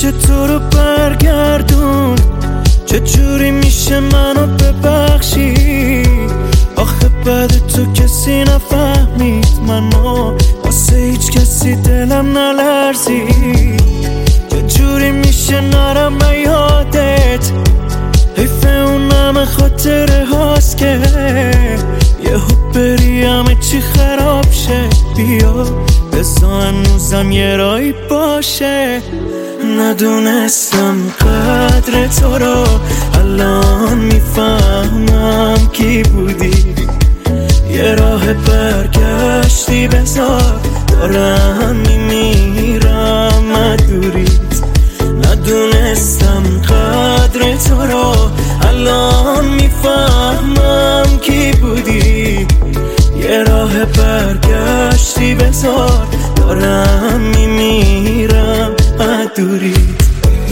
میشه تو رو برگردون؟ چجوری میشه منو ببخشی؟ آخه بعد تو کسی نفهمید منو، واسه هیچ کسی دلم نلرزی. چجوری میشه نرم یادت؟ حیف اون همه خاطره هاست که یهو بری همه چی خراب شه. بیا بزا هنوزم یه رایی باشه. ندونستم قدر تو رو، الان میفهمم کی بودی. یه راه برگشتی بذار، دارم میمیرم مدوریت. ندونستم قدر تو رو، الان میفهمم کی بودی. یه راه برگشتی بذار، دارم میمیرم مدوریت.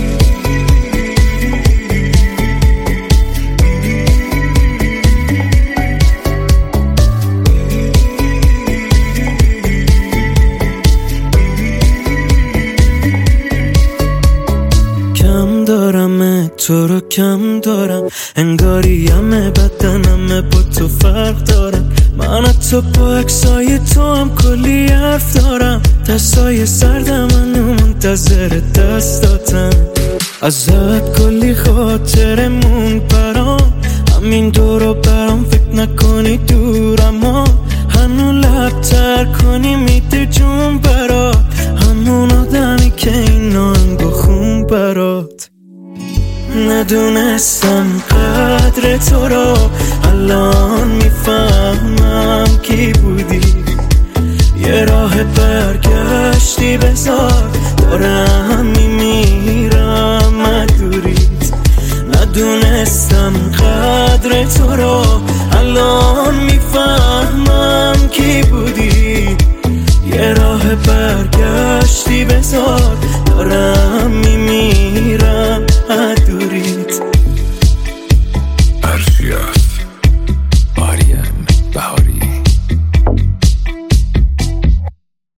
کم دارم تو رو کم دارم، انگاری همه بدنم با تو فرق دارم. من تو با عکسای تو هم کلی حرف دارم، دستای سردم منو منتظر دستاتم. ازت کلی خاطرمون برام، همین دورو برام فکر نکنی دورم ها. هنو لبتر کنی میده جون برات، همون آدمی که این آهنگو خون برات. ندونستم قدر تو رو، الان میفهمم کی بودی. یه راه برگشتی بذار، دارم میمیرم مدوریت. ندونستم قدر تو رو، الان میفهمم کی بودی. یه راه برگشتی بذار، دارم میمیرم